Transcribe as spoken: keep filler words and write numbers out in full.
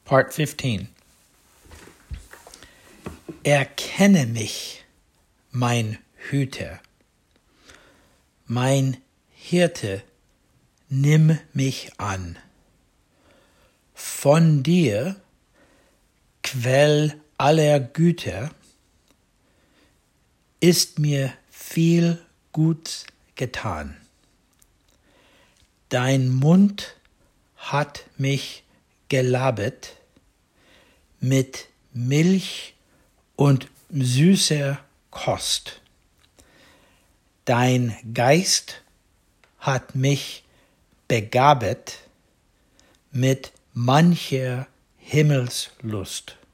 Part fifteen. Erkenne mich, mein Hüter, mein Hirte, nimm mich an. Von dir, Quell aller Güter, ist mir viel Gutes getan. Dein Mund hat mich gelabet mit Milch und süßer Kost. Dein Geist hat mich begabet mit mancher Himmelslust.